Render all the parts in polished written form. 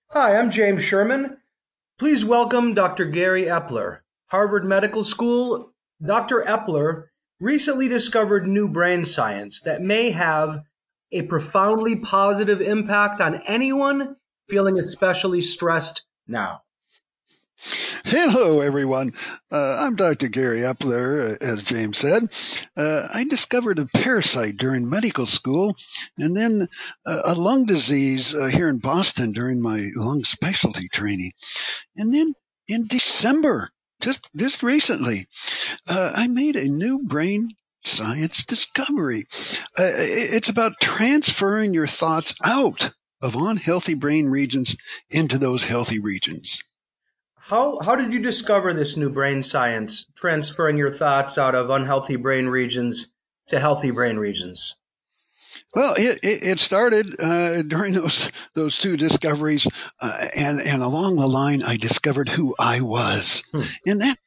Hi, I'm James Sherman. Please welcome Dr. Gary Epler, Harvard Medical School. Dr. Epler recently discovered new brain science that may have a profoundly positive impact on anyone feeling especially stressed now. Hello, everyone. I'm Dr. Gary Epler, as James said. I discovered a parasite during medical school and then a lung disease here in Boston during my lung specialty training. And then in December, just recently, I made a new brain science discovery. It's about transferring your thoughts out of unhealthy brain regions into those healthy regions. How did you discover this new brain science, transferring your thoughts out of unhealthy brain regions to healthy brain regions? Well, it started during those two discoveries, and along the line, I discovered who I was, and that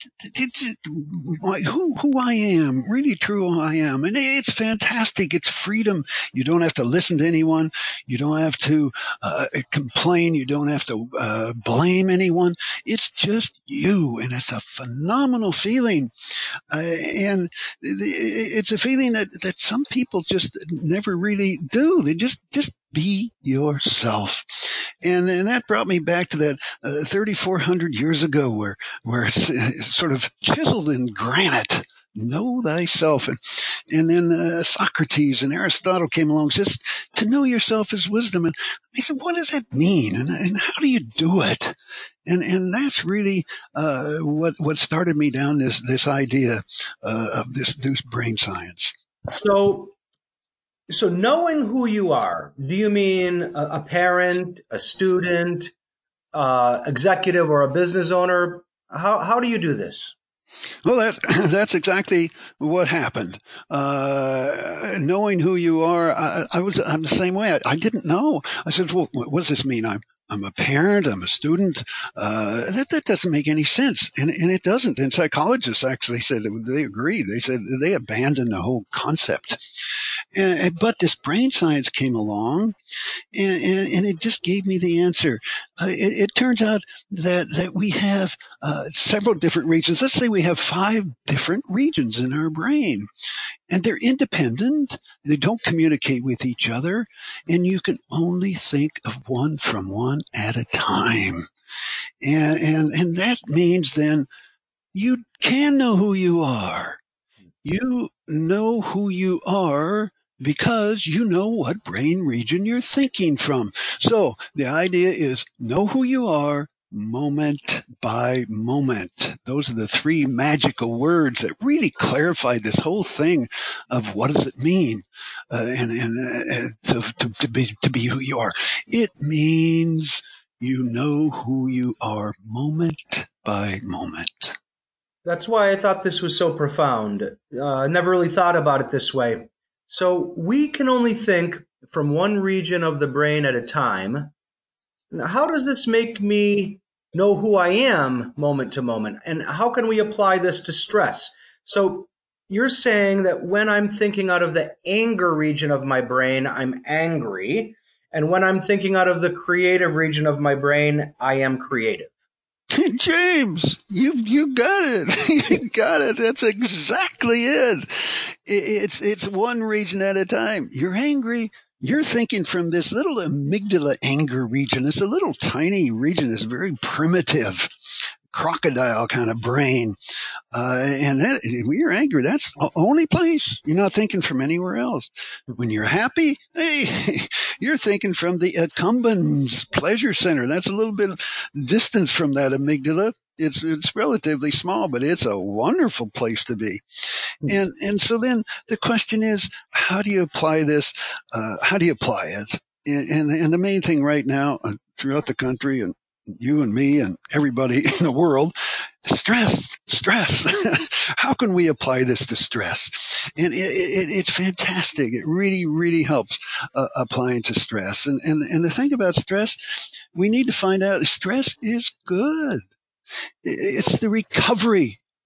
who I am, really true who I am, and it's fantastic. It's freedom. You don't have to listen to anyone. You don't have to complain. You don't have to blame anyone. It's just you, and it's a phenomenal feeling. And it's a feeling that some people just never really do. They just be yourself. And that brought me back to that 3,400 years ago where it's sort of chiseled in granite. Know thyself. And then Socrates and Aristotle came along, just to know yourself is wisdom. And I said, what does that mean? And how do you do it? And that's really what started me down this idea of this brain science. So knowing who you are, do you mean a parent, a student, executive, or a business owner? How do you do this? Well, that's exactly what happened. Knowing who you are, I'm the same way. I didn't know. I said, well, what does this mean? I'm a parent. I'm a student. That doesn't make any sense, and it doesn't. And psychologists actually said they agreed. They said they abandoned the whole concept. But this brain science came along, and it just gave me the answer. It turns out that we have several different regions. Let's say we have 5 different regions in our brain, and they're independent. They don't communicate with each other, and you can only think of one from one at a time. And that means then you can know who you are. You know who you are because you know what brain region you're thinking from. So the idea is know who you are moment by moment. Those are the 3 magical words that really clarify this whole thing of what does it mean to be who you are. It means you know who you are moment by moment. That's why I thought this was so profound. I never really thought about it this way. So we can only think from one region of the brain at a time. Now, how does this make me know who I am moment to moment? And how can we apply this to stress? So you're saying that when I'm thinking out of the anger region of my brain, I'm angry. And when I'm thinking out of the creative region of my brain, I am creative. James, you got it. You got it. That's exactly it. It's one region at a time. You're angry. You're thinking from this little amygdala anger region. It's a little tiny region. It's very primitive, crocodile kind of brain. And when you're angry, that's the only place. You're not thinking from anywhere else. When you're happy, hey, you're thinking from the accumbens pleasure center. That's a little bit of distance from that amygdala. It's relatively small, but it's a wonderful place to be. And so then the question is, how do you apply this? How do you apply it? And the main thing right now throughout the country and you and me and everybody in the world, stress. How can we apply this to stress? And it's fantastic. It really, really helps applying to stress. And the thing about stress, we need to find out stress is good. It's the recovery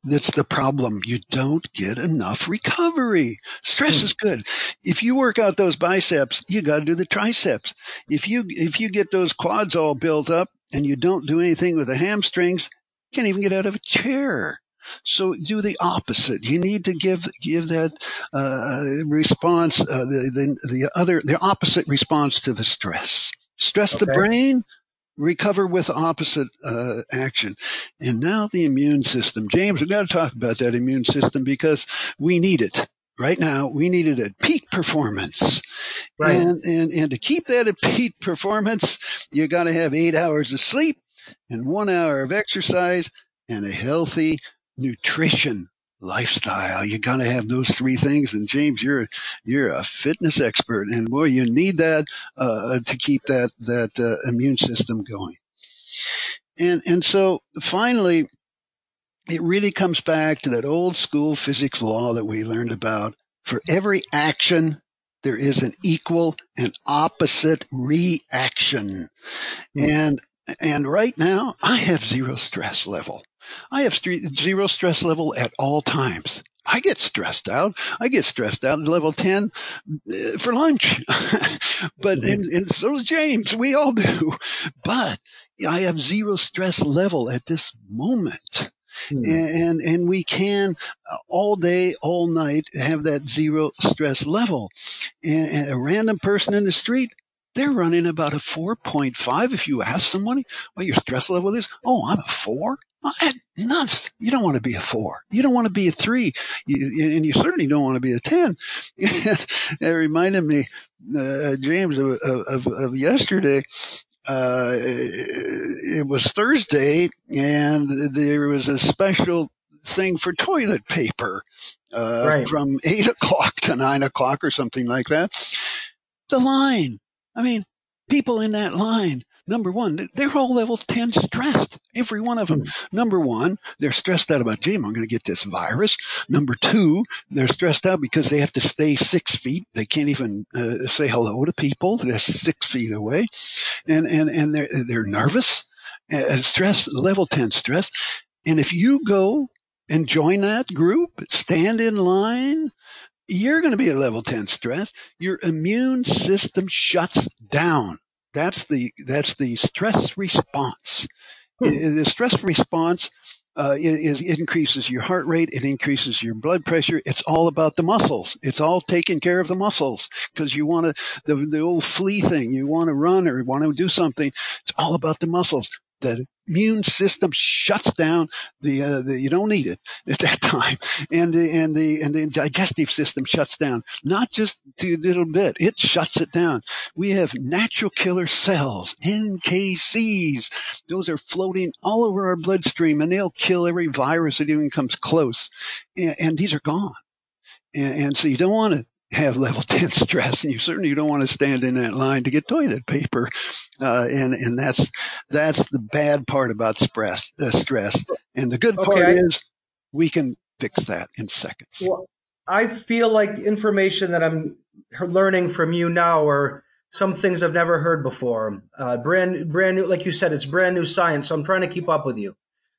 That's the problem. You don't get enough recovery. Stress is good. If you work out those biceps, you got to do the triceps. If you get those quads all built up and you don't do anything with the hamstrings, you can't even get out of a chair. So do the opposite. You need to give that response, the opposite response to the stress. Stress the Okay. brain, recover with opposite action. And now the immune system. James, we've got to talk about that immune system because we need it. Right now, we need it at peak performance. Right. And to keep that at peak performance, you got to have 8 hours of sleep and 1 hour of exercise and a healthy nutrition lifestyle. You got to have those three things. And James, you're a fitness expert, and boy, you need that to keep that immune system going. And so finally, it really comes back to that old school physics law that we learned about. For every action, there is an equal and opposite reaction. And right now, I have zero stress level. I have zero stress level at all times. I get stressed out. I get stressed out at level 10 for lunch. But and so does James. We all do. But I have zero stress level at this moment. And we can all day, all night have that zero stress level. And a random person in the street, they're running about a 4.5. If you ask somebody what your stress level is, oh, I'm a 4. Nuts. You don't want to be a 4. You don't want to be a 3. And you certainly don't want to be a 10. It reminded me, James, of yesterday. It was Thursday, and there was a special thing for toilet paper from 8 o'clock to 9 o'clock or something like that. The line. I mean, people in that line, number one, they're all level 10 stressed. Every one of them. Number one, they're stressed out about, Jim, I'm going to get this virus. Number two, they're stressed out because they have to stay 6 feet. They can't even say hello to people. They're 6 feet away. And they're nervous. Stress, level 10 stress. And if you go and join that group, stand in line, you're going to be at level 10 stress. Your immune system shuts down. That's the stress response. The stress response it increases your heart rate. It increases your blood pressure. It's all about the muscles. It's all taking care of the muscles because you want to, the old flea thing, you want to run or want to do something. It's all about the muscles. The immune system shuts down you don't need it at that time. And the digestive system shuts down, not just a little bit. It shuts it down. We have natural killer cells, NKCs. Those are floating all over our bloodstream, and they'll kill every virus that even comes close. And these are gone. And so you don't want to have level 10 stress, and you certainly don't want to stand in that line to get toilet paper. And that's the bad part about stress. And the good part is we can fix that in seconds. Well, I feel like the information that I'm learning from you now are some things I've never heard before. Brand new, like you said, it's brand new science. So I'm trying to keep up with you.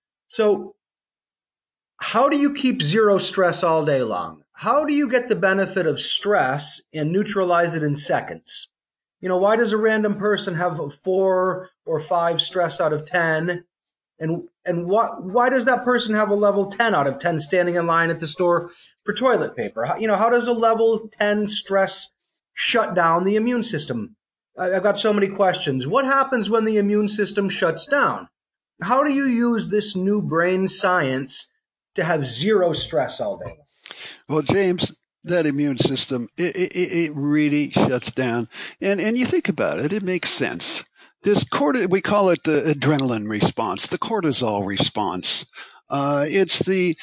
So how do you keep zero stress all day long? How do you get the benefit of stress and neutralize it in seconds? You know, why does a random person have a 4 or 5 stress out of 10? And why does that person have a level 10 out of 10 standing in line at the store for toilet paper? How does a level 10 stress shut down the immune system? I've got so many questions. What happens when the immune system shuts down? How do you use this new brain science to have zero stress all day? Well, James, that immune system, it really shuts down. And you think about it, it makes sense. This we call it the adrenaline response, the cortisol response. It's the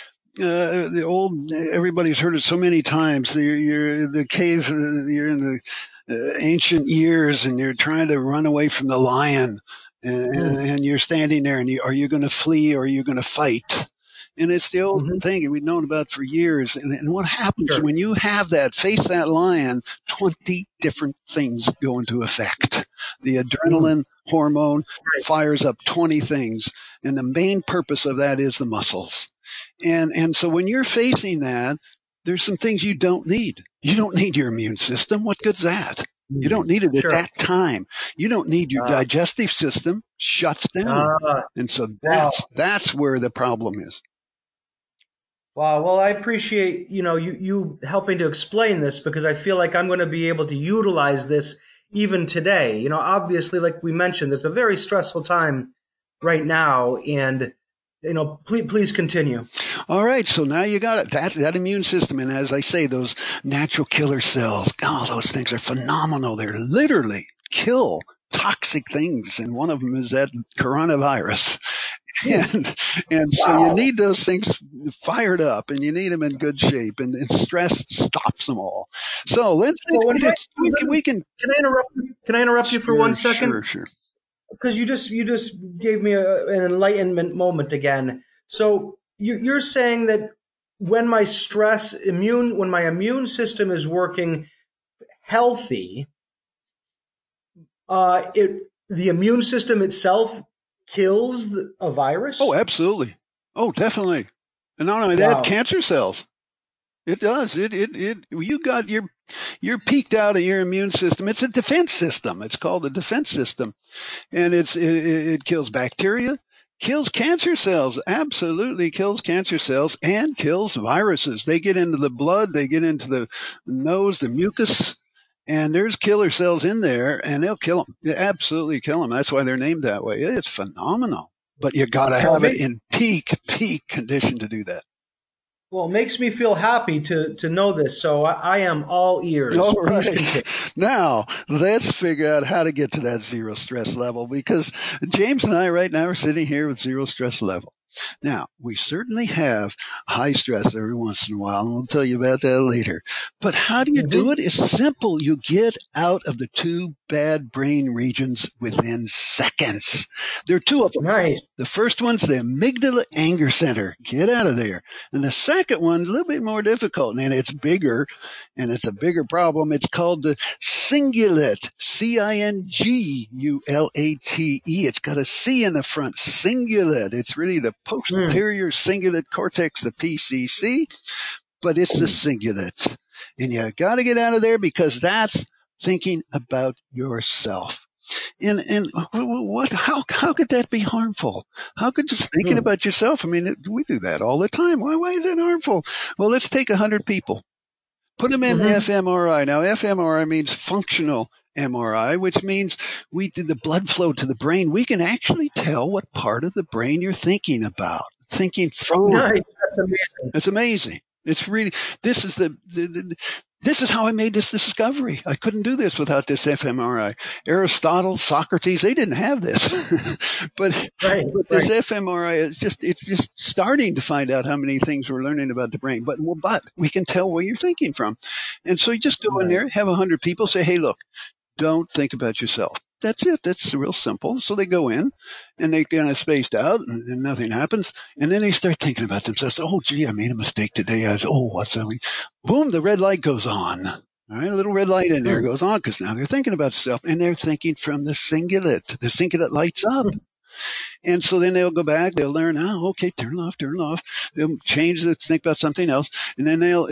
old, everybody's heard it so many times. You're in the ancient years and you're trying to run away from the lion and you're standing there and are you going to flee or are you going to fight? And it's the old thing we've known about for years. And what happens when you have that, face that lion, 20 different things go into effect. The adrenaline hormone fires up 20 things. And the main purpose of that is the muscles. And so when you're facing that, there's some things you don't need. You don't need your immune system. What good's that? You don't need it at that time. You don't need your digestive system shuts down. And so that's where the problem is. Wow. Well, I appreciate, you helping to explain this, because I feel like I'm going to be able to utilize this even today. Obviously, like we mentioned, it's a very stressful time right now, and please continue. All right, so now you got it. That immune system, and as I say, those natural killer cells. Oh, those things are phenomenal. They're literally kill toxic things, and one of them is that coronavirus. And so you need those things fired up, and you need them in good shape, and stress stops them all. So we can. Can I interrupt you for 1 second? Sure. Because you just gave me an enlightenment moment again. So you're saying that when my immune system is working healthy, the immune system itself kills a virus? Oh, absolutely. Oh, definitely. And not only that, cancer cells. It does. You're peaked out of your immune system. It's a defense system. It's called a defense system. And it kills bacteria, kills cancer cells, absolutely kills cancer cells, and kills viruses. They get into the blood, they get into the nose, the mucus, and there's killer cells in there, and they'll kill them. They absolutely kill them. That's why they're named that way. It's phenomenal. But you got to have it in peak condition to do that. Well, it makes me feel happy to know this, so I am all ears. All right. Now, let's figure out how to get to that zero stress level, because James and I right now are sitting here with zero stress level. Now, we certainly have high stress every once in a while, and we'll tell you about that later. But how do you do it? It's simple. You get out of the two bad brain regions within seconds. There are two of them. Nice. The first one's the amygdala anger center. Get out of there. And the second one's a little bit more difficult, and it's bigger, and it's a bigger problem. It's called the cingulate, Cingulate. It's got a C in the front, cingulate. It's really the posterior cingulate cortex, the PCC, but it's the cingulate. And you got to get out of there, because that's thinking about yourself. And how could that be harmful? How could just thinking about yourself? I mean, we do that all the time. Why is that harmful? Well, let's take 100 people, put them in fMRI. Now, fMRI means functional MRI, which means we did the blood flow to the brain. We can actually tell what part of the brain you're thinking about, thinking from. Nice. That's amazing. It's amazing. It's really, this is how I made this discovery. I couldn't do this without this fMRI. Aristotle, Socrates, they didn't have this. but this fMRI it's just starting to find out how many things we're learning about the brain. But we can tell where you're thinking from. And so you just go in there, have 100 people, say, hey, look, don't think about yourself. That's it. That's real simple. So they go in and they kind of spaced out, and nothing happens. And then they start thinking about themselves. Oh, gee, I made a mistake today. What's that? Boom, the red light goes on. All right, a little red light in there goes on, because now they're thinking about stuff, and they're thinking from the cingulate. The cingulate lights up. And so then they'll go back, they'll learn, okay, turn it off. They'll think about something else. And then they'll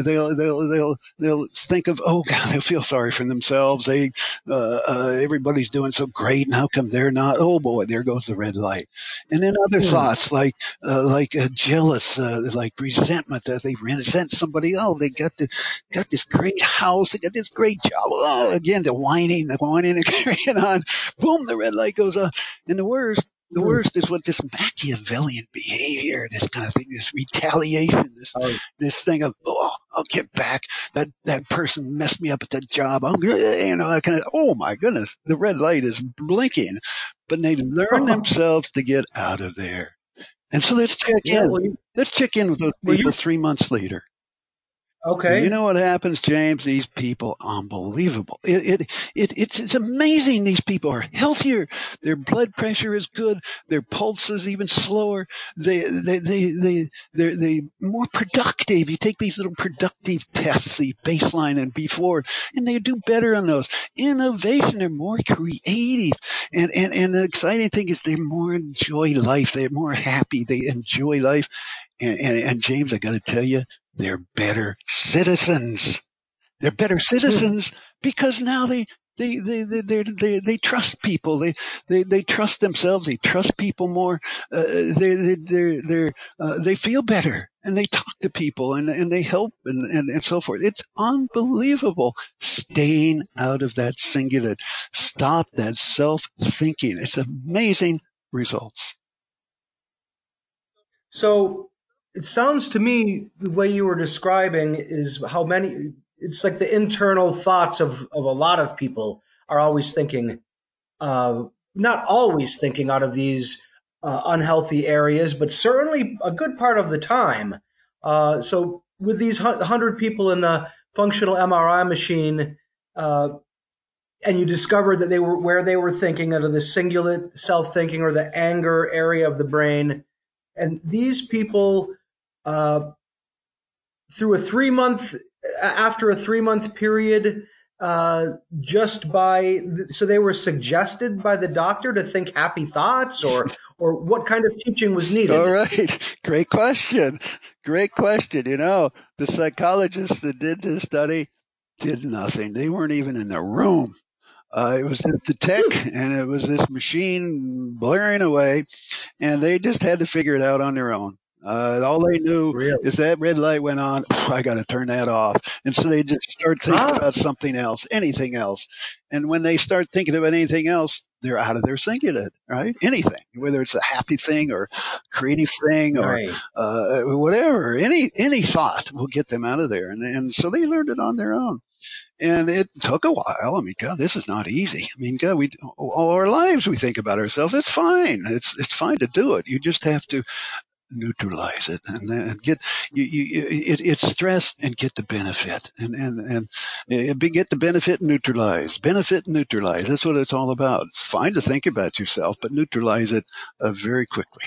think of, oh God, they'll feel sorry for themselves. Everybody's doing so great, and how come they're not? Oh boy, there goes the red light. And then other thoughts like jealous, like resentment, that they resent somebody. Oh, they got this great house. They got this great job. Oh, again, the whining and carrying on. Boom, the red light goes on. And the worst is what this Machiavellian behavior, this kind of thing, this retaliation, this thing of, I'll get back. That person messed me up at that job. Oh my goodness, the red light is blinking, but they learn themselves to get out of there. And so let's check in. Let's check in with those people 3 months later. Okay. And you know what happens, James? These people, unbelievable. It's amazing. These people are healthier. Their blood pressure is good. Their pulse is even slower. They're more productive. You take these little productive tests, the baseline and before, and they do better on those. Innovation. They're more creative. And and the exciting thing is they more enjoy life. They're more happy. They enjoy life. And James, I got to tell you, they're better citizens. They're better Hmm. citizens because now they trust people. They trust themselves. They trust people more. They feel better and they talk to people and they help and so forth. It's unbelievable. Staying out of that singular. Stop that self thinking. It's amazing results. So it sounds to me the way you were describing is how many, it's like the internal thoughts of a lot of people are always thinking, uh, not always thinking out of these unhealthy areas, but certainly a good part of the time. So with these 100 people in the functional MRI machine, uh, and you discovered that they were where they were thinking out of the cingulate self thinking or the anger area of the brain, and these people uh, through a 3 month after a 3 month period, just by so they were suggested by the doctor to think happy thoughts, or what kind of teaching was All needed? right. Great question. Great question. The psychologists that did this study did nothing. They weren't even in the room. It was just the tech Hmm, and it was this machine blaring away, and they just had to figure it out on their own. All they knew really? is that red light went on. I got to turn that off. And so they just start thinking Ah, about something else, anything else. And when they start thinking about anything else, they're out of their singular, right? Anything, whether it's a happy thing or creative thing or right. whatever, any thought will get them out of there. And so they learned it on their own. And it took a while. I mean, God, this is not easy. I mean, God, we all our lives we think about ourselves. It's fine. It's fine to do it. You just have to neutralize it and get it's stress and get the benefit and get the benefit and neutralize. That's what it's all about. It's fine to think about yourself, but neutralize it very quickly.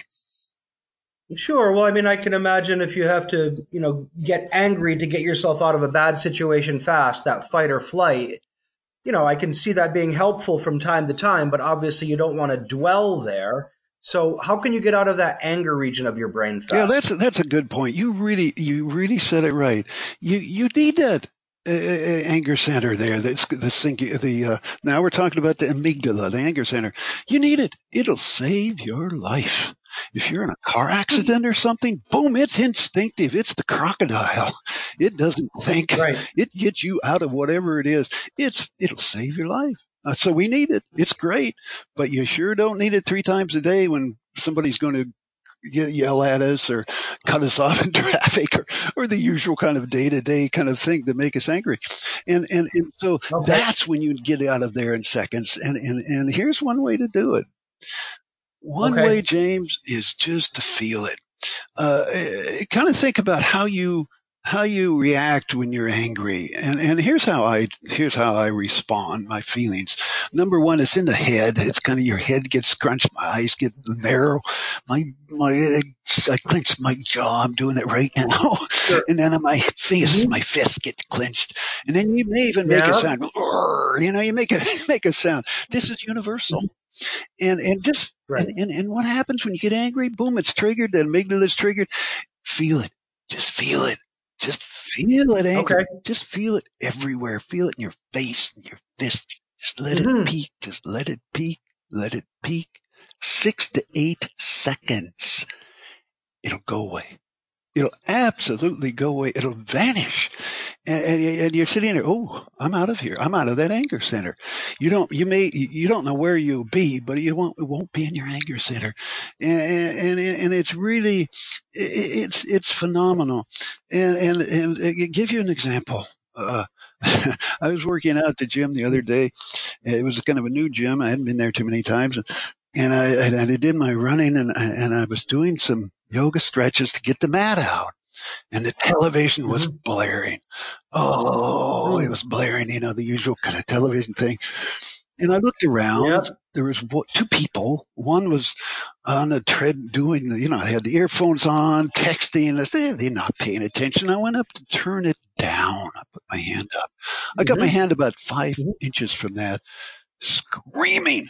Sure. Well, I mean, I can imagine if you have to, get angry to get yourself out of a bad situation fast, that fight or flight, I can see that being helpful from time to time, but obviously you don't want to dwell there. So, how can you get out of that anger region of your brain Yeah, fast? that's a good point. You really said it right. You need that anger center there. That's the sync. Now we're talking about the amygdala, the anger center. You need it. It'll save your life. If you're in a car Hmm, accident or something, boom, it's instinctive. It's the crocodile. It doesn't think. right. It gets you out of whatever it is. It'll save your life. So we need it. It's great, but you sure don't need it 3 times a day when somebody's going to yell at us or cut us off in traffic or the usual kind of day to day kind of thing to make us angry. And so Okay. that's when you get out of there in seconds. And here's one way to do it. One way, Okay. James, is just to feel it. Kind of think about how you react when you're angry, and here's how I respond. My feelings. Number one, it's in the head. It's kind of your head gets scrunched, my eyes get narrow, I clench my jaw. I'm doing it right now, Sure. and then my Hmm. fist gets clenched, and then you may even make a Yeah. sound. You make a make a sound. This is universal. Mhm. And just Right. and what happens when you get angry? Boom, it's triggered. The amygdala is triggered. Feel it. Just feel it. Just feel it, anger. Okay. Just feel it everywhere. Feel it in your face, in your fist. Just let it Hmm. peak. Just let it peak. Let it peak. 6 to 8 seconds. It'll go away. It'll absolutely go away. It'll vanish. And you're sitting there. Oh, I'm out of here. I'm out of that anger center. You don't know where you'll be, but it won't be in your anger center. And it's really, it's phenomenal. And give you an example. I was working out at the gym the other day. It was kind of a new gym. I hadn't been there too many times. And I did my running and I was doing some yoga stretches to get the mat out. And the television was Hmm. blaring. Oh, it Hmm. was blaring, the usual kind of television thing. And I looked around. Yep. There was two people. One was on a tread doing, they had the earphones on, texting. I said, they're not paying attention. I went up to turn it down. I put my hand up. I got my Hmm. hand about five Hmm. inches from that, screaming.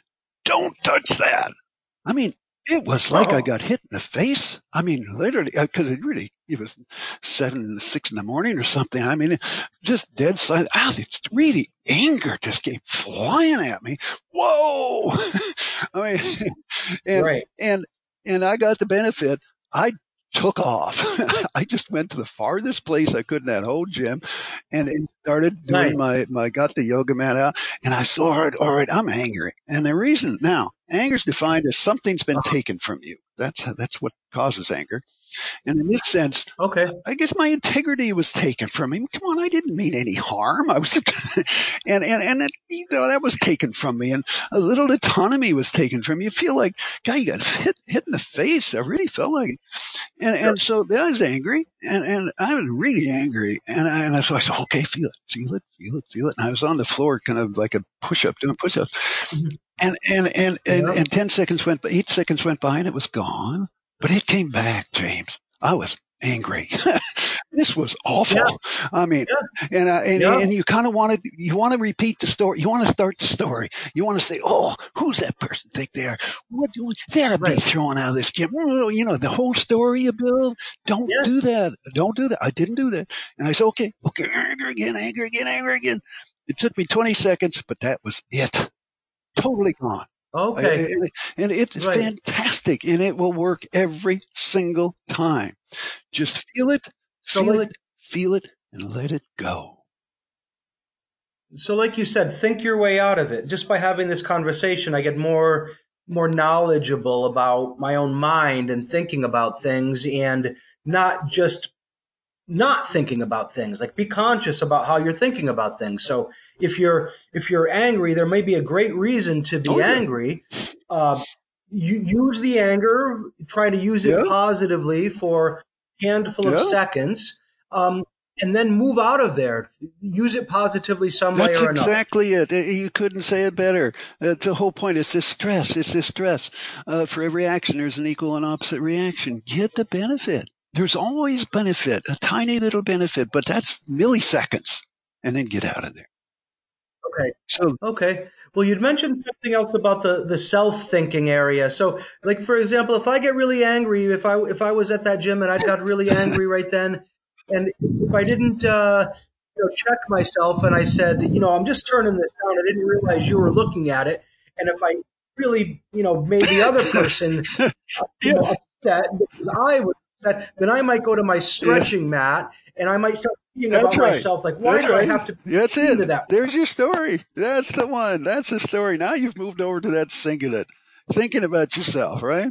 don't touch that. I mean, it was like I got hit in the face. I mean, literally, because it was 6 in the morning or something. I mean, just dead silent. It's really anger just came flying at me. Whoa! I mean, and I got the benefit. I took off. I just went to the farthest place I could in that whole gym and started doing got the yoga mat out, and I saw, all right, I'm angry. And the reason now, anger is defined as something's been taken from you. That's what causes anger. And in this sense, I guess my integrity was taken from me. Come on, I didn't mean any harm. I was, and it, that was taken from me, and a little autonomy was taken from me. You feel like, God, you got hit in the face. I really felt like it. And so I was angry, and I was really angry, and so I said, okay, feel it. And I was on the floor, kind of like a push-up, doing push-ups. And 8 seconds went by, and it was gone. But it came back, James. I was angry. This was awful. Yeah. I mean, and you kind of you want to repeat the story. You want to start the story. You want to say, oh, who's that person think they are? They ought to be thrown out of this gym. The whole story you build. Don't do that. Don't do that. I didn't do that. And I said, okay, anger again. It took me 20 seconds, but that was it. Totally gone. Okay. And it's fantastic, and it will work every single time. Just feel it, feel it, and let it go. So like you said, think your way out of it. Just by having this conversation, I get more knowledgeable about my own mind and thinking about things, and not just not thinking about things. Like, be conscious about how you're thinking about things. So if you're angry, there may be a great reason to be angry. You use the anger, try to use it positively for a handful of seconds, and then move out of there. Use it positively some way or another. That's exactly it. You couldn't say it better. That's the whole point. It's this stress. For every action, there's an equal and opposite reaction. Get the benefit. There's always benefit, a tiny little benefit, but that's milliseconds, and then get out of there. Okay. Well, you'd mentioned something else about the self-thinking area. So, like, for example, if I get really angry, if I was at that gym and I got really angry right then, and if I didn't check myself and I said, I'm just turning this down, I didn't realize you were looking at it, and if I really, made the other person upset because I was upset, then I might go to my stretching mat and I might start thinking about myself, like, why do I have to do that? There's your story. That's the one. That's the story. Now you've moved over to that singular, thinking about yourself, right?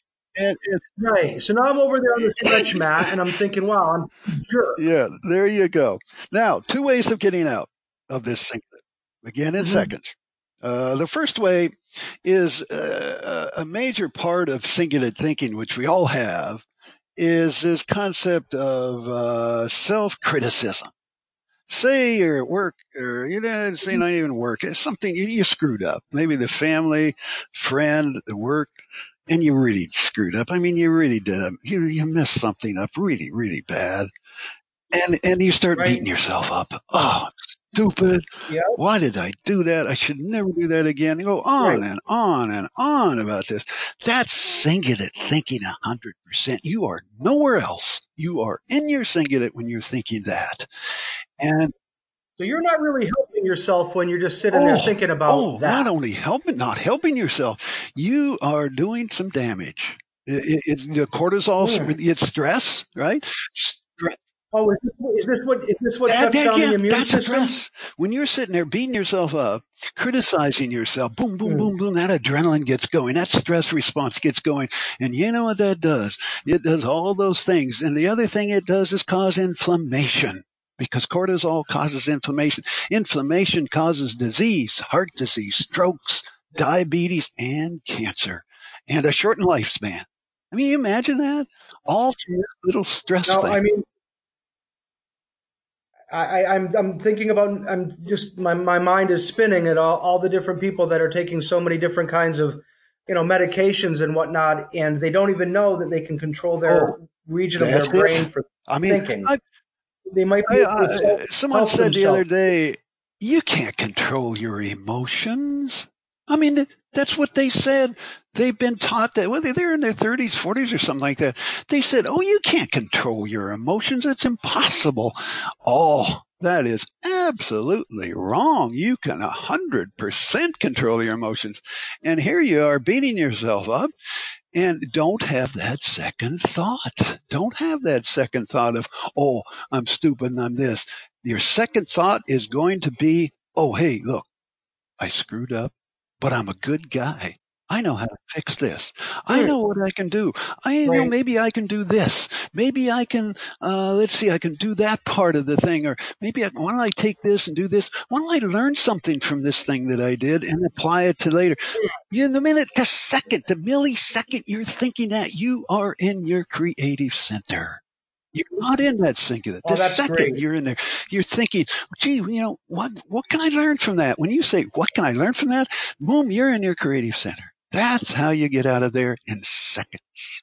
Right. So now I'm over there on the stretch mat and I'm thinking, wow, I'm a jerk. Yeah, there you go. Now, 2 ways of getting out of this singular. Again, in seconds. The first way is a major part of singular thinking, which we all have, is this concept of self-criticism. Say you're at work, or say not even work. It's something you screwed up. Maybe the family, friend, the work, and you really screwed up. I mean, you really did. You messed something up really, really bad, and you start beating yourself up. Oh, stupid! Yep. Why did I do that? I should never do that again. You go on and on and on about this. That's singular thinking 100%. You are nowhere else. You are in your singular when you're thinking that. And so you're not really helping yourself when you're just sitting there thinking about that. Not only not helping yourself, you are doing some damage. The cortisol, it's stress, right? Oh, is this what shuts down the immune system? Stress. When you're sitting there beating yourself up, criticizing yourself, boom, boom, boom, boom, that adrenaline gets going, that stress response gets going, and you know what that does? It does all those things, and the other thing it does is cause inflammation. Because cortisol causes inflammation. Inflammation causes disease, heart disease, strokes, diabetes, and cancer, and a shortened lifespan. I mean, you imagine that? All through this little stress thing. I mean, I'm thinking about, my mind is spinning at all the different people that are taking so many different kinds of, medications and whatnot, and they don't even know that they can control their region of their brain for thinking. They might be someone said the other day, you can't control your emotions. I mean, That's what they said. They've been taught that, well, they're in their 30s, 40s or something like that. They said, oh, you can't control your emotions. It's impossible. Oh, that is absolutely wrong. You can 100% control your emotions. And here you are beating yourself up. And don't have that second thought. Don't have that second thought of, oh, I'm stupid and I'm this. Your second thought is going to be, oh, hey, look, I screwed up, but I'm a good guy. I know how to fix this. I know what I can do. I know maybe I can do this. Maybe I can, I can do that part of the thing. Or maybe why don't I take this and do this? Why don't I learn something from this thing that I did and apply it to later? The minute, the second, the millisecond you're thinking that, you are in your creative center. You're not in that singular. The second you're in there, you're thinking, gee, what can I learn from that? When you say, what can I learn from that? Boom, you're in your creative center. That's how you get out of there in seconds.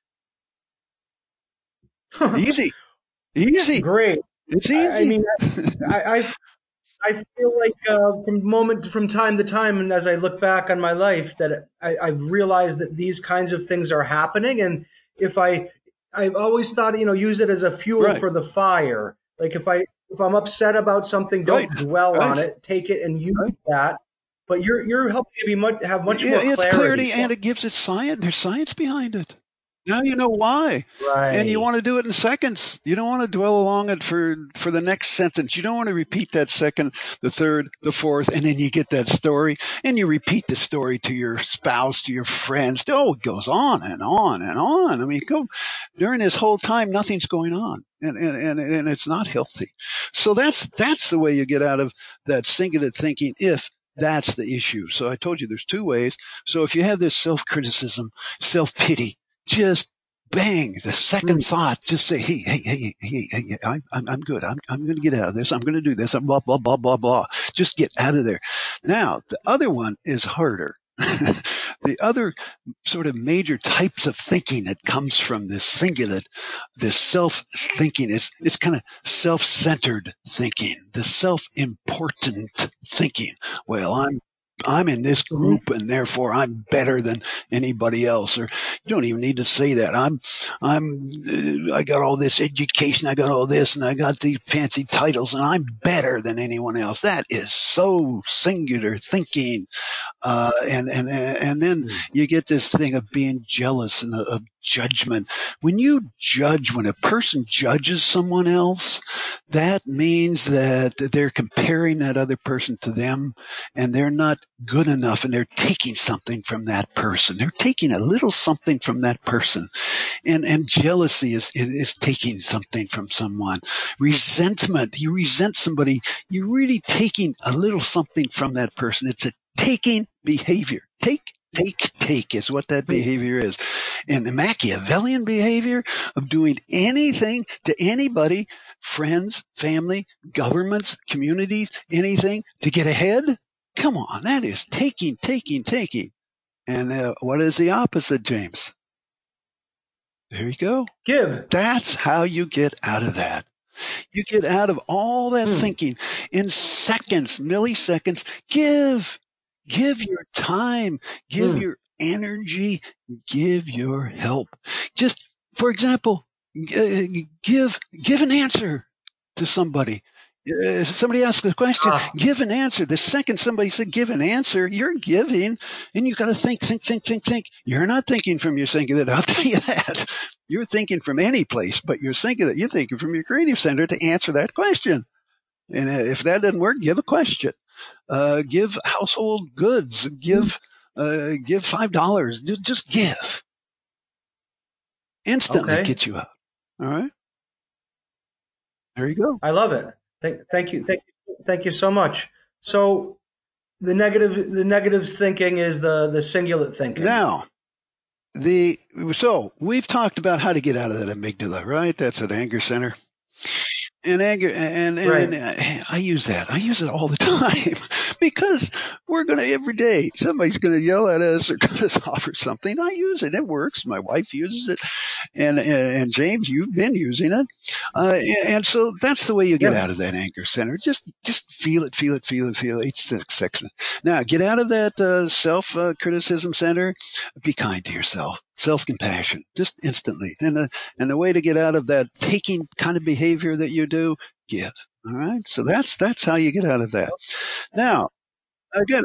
Easy. Great. It's easy. I mean, I feel like from time to time, and as I look back on my life, that I've realized that these kinds of things are happening. And I've always thought, use it as a fuel for the fire. Like if I'm upset about something, don't dwell on it. Take it and use that. But you're helping me have much more clarity. It's clarity, and it gives it science. There's science behind it. Now you know why. Right. And you want to do it in seconds. You don't want to dwell along it for the next sentence. You don't want to repeat that second, the third, the fourth, and then you get that story, and you repeat the story to your spouse, to your friends. Oh, it goes on and on and on. I mean, during this whole time, nothing's going on. And it's not healthy. So that's the way you get out of that singular thinking, if that's the issue. So I told you there's two ways. So if you have this self-criticism, self-pity, just bang, the second thought, just say, hey, I'm good. I'm going to get out of this. I'm going to do this. I'm blah, blah, blah, blah, blah. Just get out of there. Now, the other one is harder. The other sort of major types of thinking that comes from this cingulate, this self-thinking, it's kind of self-centered thinking, the self-important thinking. Well, I'm in this group and therefore I'm better than anybody else. Or you don't even need to say that. I got all this education. I got all this and I got these fancy titles and I'm better than anyone else. That is so singular thinking. And then you get this thing of being jealous and of judgment. When a person judges someone else, that means that they're comparing that other person to them and they're not good enough and they're taking something from that person. They're taking a little something from that person. And jealousy is taking something from someone. Resentment, you resent somebody, you're really taking a little something from that person. It's a taking behavior. Take is what that behavior is. And the Machiavellian behavior of doing anything to anybody, friends, family, governments, communities, anything to get ahead. Come on, that is taking. And what is the opposite, James? There you go. Give. That's how you get out of that. You get out of all that thinking in seconds, milliseconds. Give your time, give your energy, give your help. Just, for example, give an answer to somebody. Somebody asks a question, give an answer. The second somebody said give an answer, you're giving, and you got to think. You're not thinking from your singular, I'll tell you that. You're thinking from any place, but you're thinking from your creative center to answer that question. And if that doesn't work, give a question. Give household goods. Give $5. Just give. Instantly get you out. All right. There you go. I love it. Thank you so much. So the negative thinking is the cingulate thinking. Now, so we've talked about how to get out of that amygdala, right? That's an anger center. And anger, and Right. I use that. I use it all the time because we're going to every day. Somebody's going to yell at us or cut us off or something. I use it. It works. My wife uses it, and James, you've been using it, and so that's the way you get Yeah. out of that anger center. Just feel it, feel it, feel it, feel it. Each section. Now get out of that self criticism center. Be kind to yourself. Self compassion, just instantly, and the way to get out of that taking kind of behavior that you do, give. All right. So that's how you get out of that. Now, again,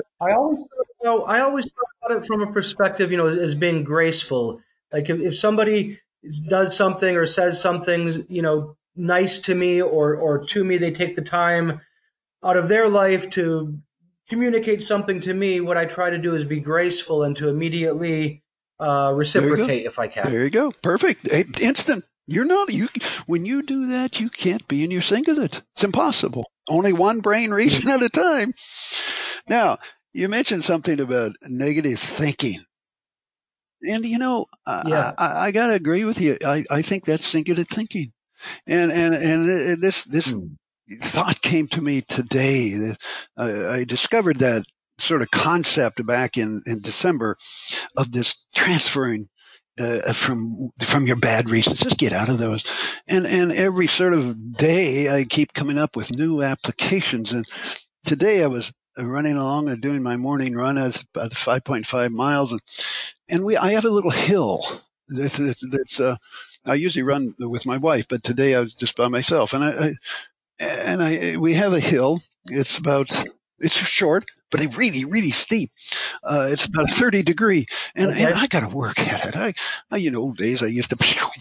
I always thought about it from a perspective, as being graceful. Like if somebody does something or says something, nice to me or to me, they take the time out of their life to communicate something to me. What I try to do is be graceful and to immediately there you go. reciprocate if I can. There you go. Perfect. Instant. You're not, when you do that, you can't be in your singlet. It's impossible. Only one brain region at a time. Now, you mentioned something about negative thinking. And Yeah. I gotta agree with you. I think that's singular thinking. And this thought came to me today. I discovered that sort of concept back in December of this transferring from your bad regions. Just get out of those. And every sort of day I keep coming up with new applications. And today I was running along and doing my morning run. It's about 5.5 miles, and I have a little hill that's I usually run with my wife, but today I was just by myself, and we have a hill. It's short, but it's really, really steep. It's about 30 degree, and I got to work at it. Old days I used to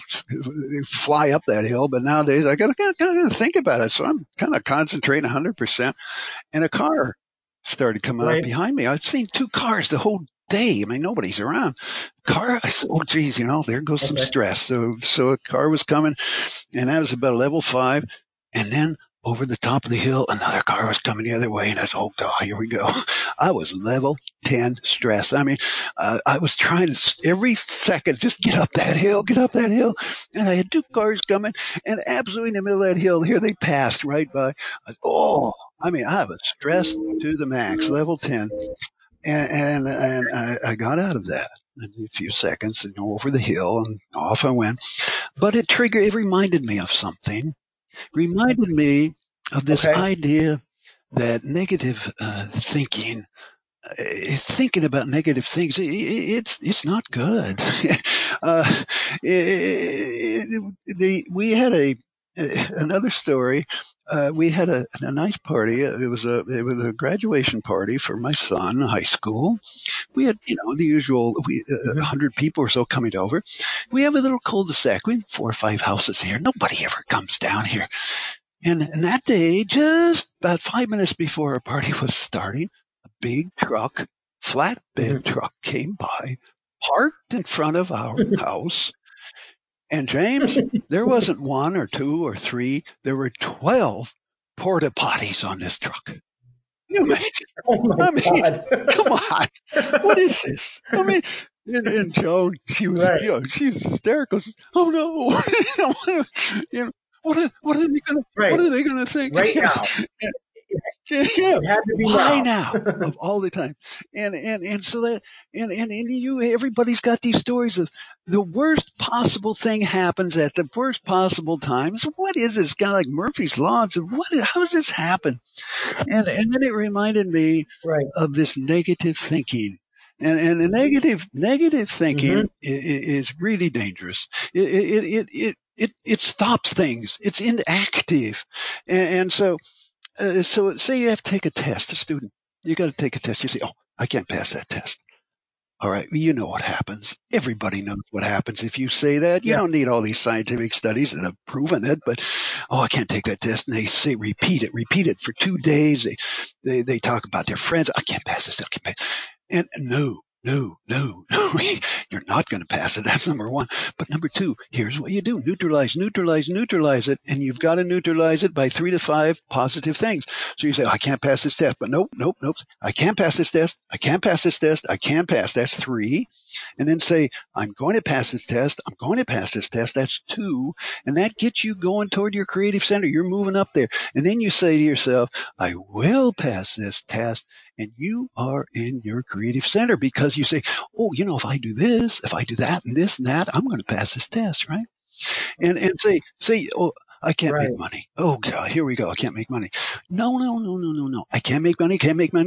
fly up that hill, but nowadays I got to think about it. So I'm kind of concentrating 100%. And a car started coming up behind me. I'd seen 2 cars the whole day. I mean, nobody's around. Car, I said, oh, geez, there goes some stress. So a car was coming, and that was about level 5. And then over the top of the hill, another car was coming the other way, and I said, oh, God, here we go. I was level 10 stress. I mean, I was trying to every second just get up that hill. And I had 2 cars coming, and absolutely in the middle of that hill, here they passed right by. I was stressed to the max, level 10. And I got out of that in a few seconds and over the hill, and off I went. But it reminded me of something. Reminded me of this idea that negative thinking, thinking about negative things, it's not good. We had another story. We had a nice party. It was a graduation party for my son, high school. We had, the usual, 100 people or so coming over. We have a little cul-de-sac. We have 4 or 5 houses here. Nobody ever comes down here. And that day, just about 5 minutes before our party was starting, a big truck, flatbed truck came by, parked in front of our house. And James, there wasn't 1 or 2 or 3. There were 12 porta potties on this truck. Can you imagine? God. Come on. What is this? I mean, and Joan, she was, she was hysterical. She says, oh no. What are they going to think? Right now. Yeah. It had to be Why now? Of all the time. And so that, and everybody's got these stories of the worst possible thing happens at the worst possible times. What is this? Kind of like Murphy's Law. How does this happen? And then it reminded me of this negative thinking. And the negative thinking is really dangerous. It stops things. It's inactive. And so say you have to take a test, a student. You got to take a test. You say, oh, I can't pass that test. All right. You know what happens. Everybody knows what happens if you say that. You don't need all these scientific studies that have proven it, but, oh, I can't take that test. And they say, repeat it for 2 days. They talk about their friends. I can't pass this. I can't pass. And no, no, no, no. You're not going to pass it. That's number one. But number two, here's what you do. Neutralize it. And you've got to neutralize it by 3 to 5 positive things. So you say, I can't pass this test, but nope. I can't pass this test. I can't pass this test. I can pass. That's 3. And then say, I'm going to pass this test. I'm going to pass this test. That's 2. And that gets you going toward your creative center. You're moving up there. And then you say to yourself, I will pass this test. And you are in your creative center because you say, oh, if I do this, if I do that and this and that, I'm going to pass this test, right? And say, oh, I can't make money. Oh God, here we go. I can't make money. No. I can't make money.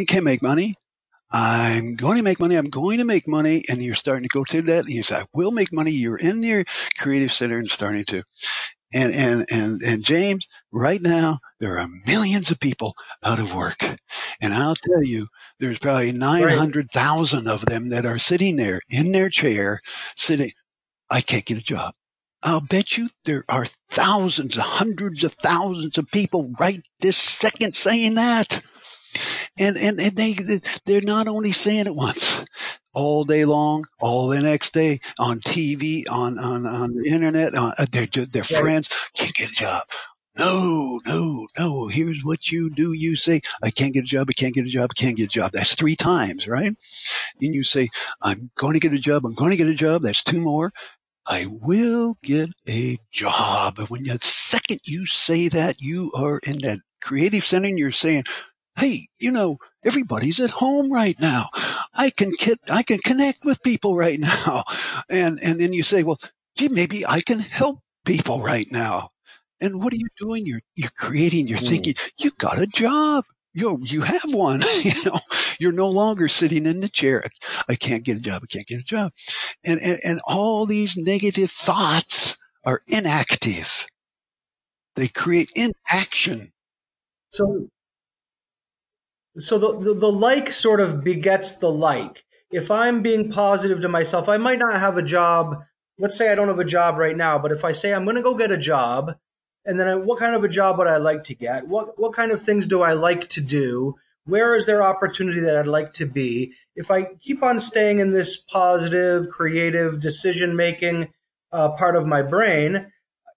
I'm going to make money. And you're starting to go to that. And you say, I will make money. You're in your creative center and starting to. And James, right now, there are millions of people out of work. And I'll tell you, there's probably 900,000 of them that are sitting there in their chair sitting. I can't get a job. I'll bet you there are thousands, hundreds of thousands of people right this second saying that. And they're not only saying it once, all day long, all the next day, on TV, on the internet, their friends can't get a job. No. Here's what you do. You say, I can't get a job. That's 3 times, right? And you say, I'm going to get a job. That's 2 more. I will get a job. When the second you say that, you are in that creative center and you're saying, hey, everybody's at home right now. I can connect with people right now. And then you say, well, gee, maybe I can help people right now. And what are you doing? You're creating, you're thinking, you got a job. You have one. You're no longer sitting in the chair. I can't get a job. And all these negative thoughts are inactive. They create inaction. So the like sort of begets the like. If I'm being positive to myself, I might not have a job. Let's say I don't have a job right now, but if I say I'm going to go get a job, and then what kind of a job would I like to get? What kind of things do I like to do? Where is there opportunity that I'd like to be? If I keep on staying in this positive, creative, decision-making part of my brain,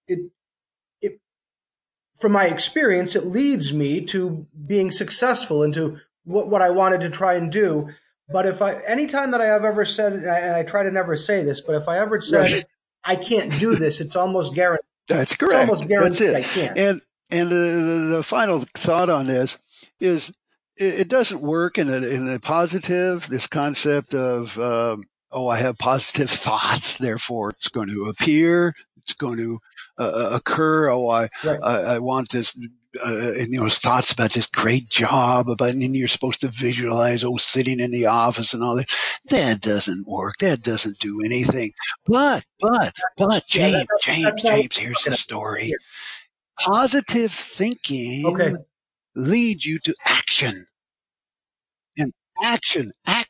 from my experience, it leads me to being successful into what I wanted to try and do. But anytime that I have ever said, and I try to never say this, but if I ever said, I can't do this, it's almost guaranteed. That's correct. It's almost guaranteed I can't. And the final thought on this is it doesn't work in a positive, this concept of, I have positive thoughts, therefore it's going to appear, it's going to occur. I want this, thoughts about this great job, and then you're supposed to visualize, sitting in the office and all that. That doesn't work. That doesn't do anything. But James, here's the story. Positive thinking leads you to action. And action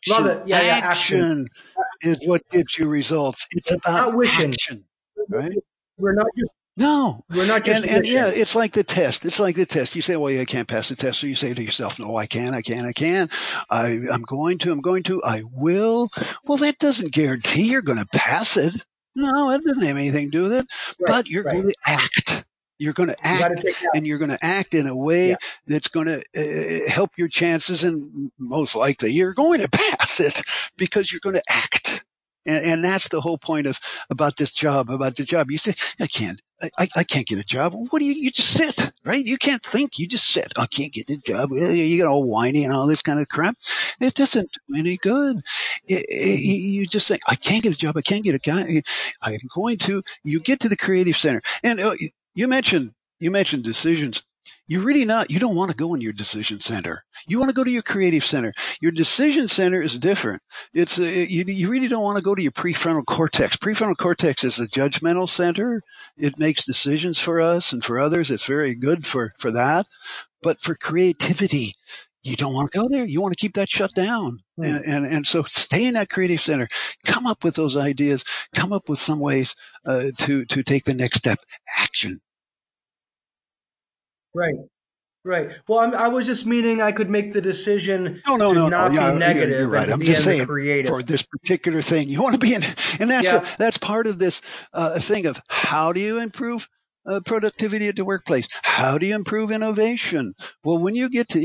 is what gives you results. It's about action, right? We're not just it's like the test. You say, well, I can't pass the test. So you say to yourself, no, I can. I'm going to, I will. Well, that doesn't guarantee you're going to pass it. No, it doesn't have anything to do with it, but you're going to act. You're going to act, and you're going to act in a way that's going to help your chances, and most likely you're going to pass it because you're going to act. And that's the whole point about the job. You say, I can't get a job. What do you just sit, right? You can't think. You just sit. I can't get the job. You get all whiny and all this kind of crap. It doesn't do any good. You just think, I can't get a job. I'm going to, you get to the creative center. And you mentioned decisions. You don't want to go in your decision center. You want to go to your creative center. Your decision center is different. It's you really don't want to go to your prefrontal cortex. Prefrontal cortex is a judgmental center. It makes decisions for us and for others. It's very good for that. But for creativity, you don't want to go there. You want to keep that shut down. And so stay in that creative center. Come up with those ideas. Come up with some ways to take the next step. Action. Right. Right. Well, I was just meaning I could make the decision No, no, to no, no. not be Yeah, you're negative and right. to I'm be just in the saying creative. for this particular thing, you want to be in, and Yeah. that's part of this thing of how do you improve productivity at the workplace? How do you improve innovation? Well, when you get to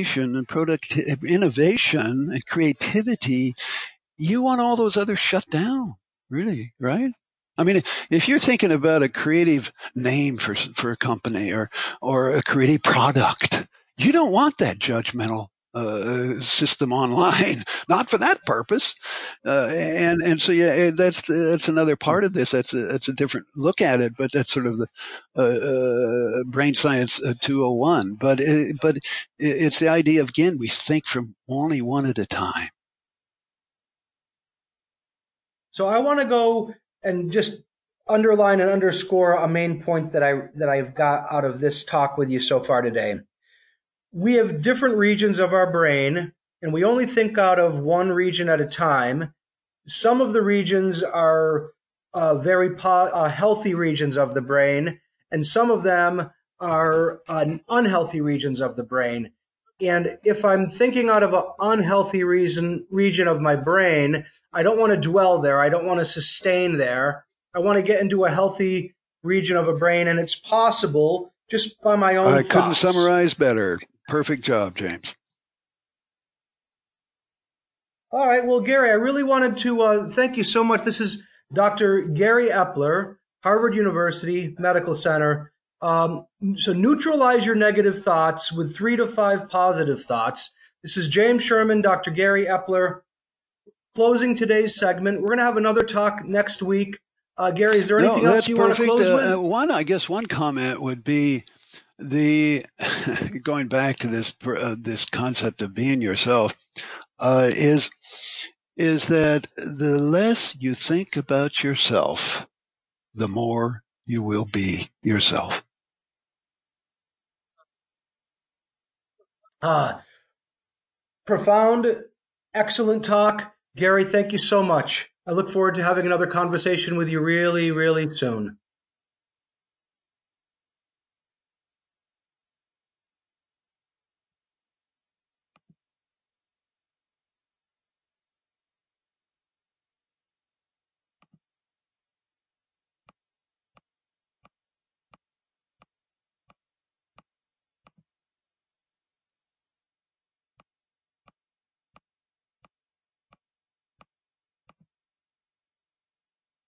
innovation and creativity, you want all those others shut down, really, right? I mean, if you're thinking about a creative name for a company or a creative product, you don't want that judgmental system online. Not for that purpose. And so yeah, that's another part of this. That's a different look at it, but that's sort of the brain science 201. But it's the idea of, again, we think from only one at a time. So I want to go and just underline and underscore a main point that I've got out of this talk with you so far today. We have different regions of our brain, and we only think out of one region at a time. Some of the regions are very healthy regions of the brain, and some of them are unhealthy regions of the brain. And if I'm thinking out of an unhealthy region of my brain, I don't want to dwell there. I don't want to sustain there. I want to get into a healthy region of a brain, and it's possible just by my own I couldn't thoughts. summarize better. Perfect job, James. All right. Well, Gary, I really wanted to thank you so much. This is Dr. Gary Epler, Harvard University Medical Center. So neutralize your negative thoughts with 3 to 5 positive thoughts. This is James Sherman, Dr. Gary Epler, closing today's segment. We're going to have another talk next week. Gary, is there No, anything else that's you want to perfect. close with? One comment would be the going back to this concept of being yourself is that the less you think about yourself, the more you will be yourself. Profound, excellent talk. Gary, thank you so much. I look forward to having another conversation with you really, really soon.